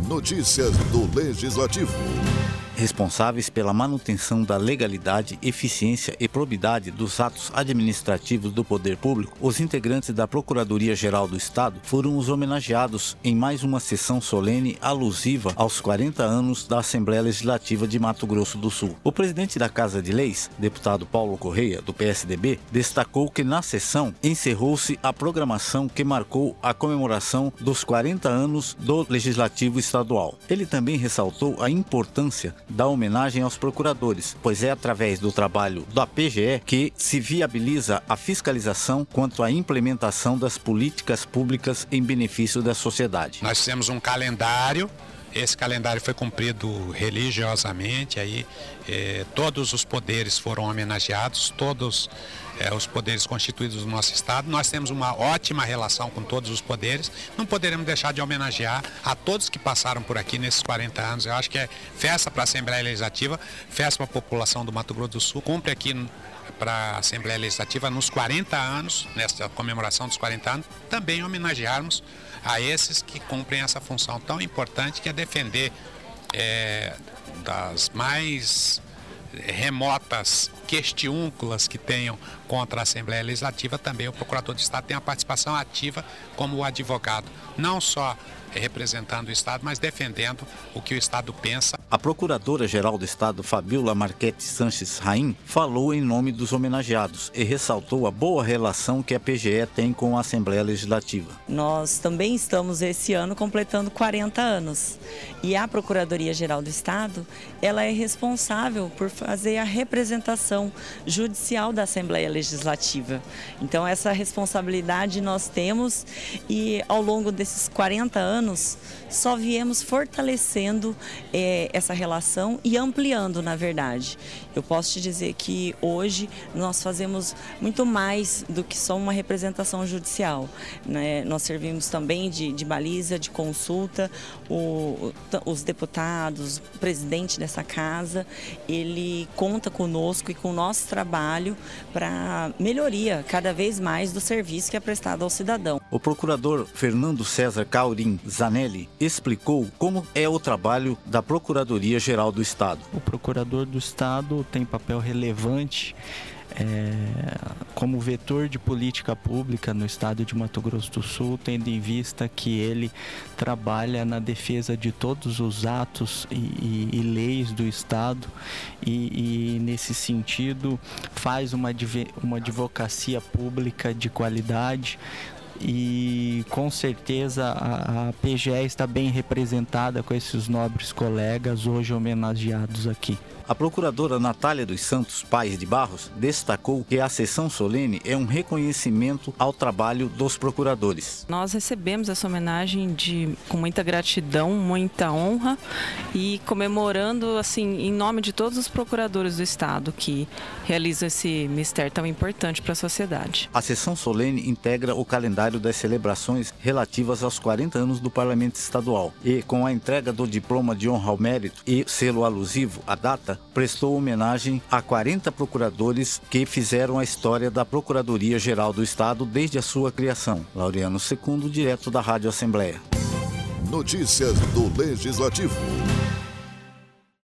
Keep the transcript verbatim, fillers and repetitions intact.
Notícias do Legislativo. Responsáveis pela manutenção da legalidade, eficiência e probidade dos atos administrativos do poder público, os integrantes da Procuradoria-Geral do Estado foram os homenageados em mais uma sessão solene alusiva aos quarenta anos da Assembleia Legislativa de Mato Grosso do Sul. O presidente da Casa de Leis, deputado Paulo Correia, do P S D B, destacou que na sessão encerrou-se a programação que marcou a comemoração dos quarenta anos do Legislativo Estadual. Ele também ressaltou a importância da homenagem aos procuradores, pois é através do trabalho da P G E que se viabiliza a fiscalização quanto à implementação das políticas públicas em benefício da sociedade. Nós temos um calendário, esse calendário foi cumprido religiosamente, aí eh, todos os poderes foram homenageados, todos eh, os poderes constituídos do nosso Estado. Nós temos uma ótima relação com todos os poderes, não poderemos deixar de homenagear a todos que passaram por aqui nesses quarenta anos. Eu acho que é festa para a Assembleia Legislativa, festa para a população do Mato Grosso do Sul, cumpre aqui para a Assembleia Legislativa nos quarenta anos, nesta comemoração dos quarenta anos, também homenagearmos a esses que cumprem essa função tão importante que é defender é, das mais remotas questiúnculas que tenham contra a Assembleia Legislativa. Também o Procurador de Estado tem a participação ativa como advogado, não só representando o Estado, mas defendendo o que o Estado pensa. A Procuradora-Geral do Estado, Fabiola Marchetti Sanches Raim, falou em nome dos homenageados e ressaltou a boa relação que a P G E tem com a Assembleia Legislativa. Nós também estamos esse ano completando quarenta anos e a Procuradoria-Geral do Estado, ela é responsável por fazer a representação judicial da Assembleia Legislativa. Então essa responsabilidade nós temos e ao longo desses quarenta anos só viemos fortalecendo é, essa relação e ampliando, na verdade. Eu posso te dizer que hoje nós fazemos muito mais do que só uma representação judicial, né? Nós servimos também de, de baliza, de consulta. O, os deputados, o presidente dessa casa, ele conta conosco e com o nosso trabalho para melhoria cada vez mais do serviço que é prestado ao cidadão. O procurador Fernando César Caurim Zanelli explicou como é o trabalho da Procuradoria-Geral do Estado. O Procurador do Estado tem papel relevante é, como vetor de política pública no estado de Mato Grosso do Sul, tendo em vista que ele trabalha na defesa de todos os atos e, e, e leis do estado e, e nesse sentido faz uma, uma advocacia pública de qualidade. E com certeza a, a P G E está bem representada com esses nobres colegas hoje homenageados aqui. A procuradora Natália dos Santos Paes de Barros destacou que a sessão solene é um reconhecimento ao trabalho dos procuradores. Nós recebemos essa homenagem de, com muita gratidão, muita honra e comemorando assim, em nome de todos os procuradores do Estado que realizam esse mistério tão importante para a sociedade. A sessão solene integra o calendário das celebrações relativas aos quarenta anos do Parlamento Estadual e, com a entrega do diploma de honra ao mérito e selo alusivo à data, prestou homenagem a quarenta procuradores que fizeram a história da Procuradoria-Geral do Estado desde a sua criação. Laureano Secundo, direto da Rádio Assembleia. Notícias do Legislativo.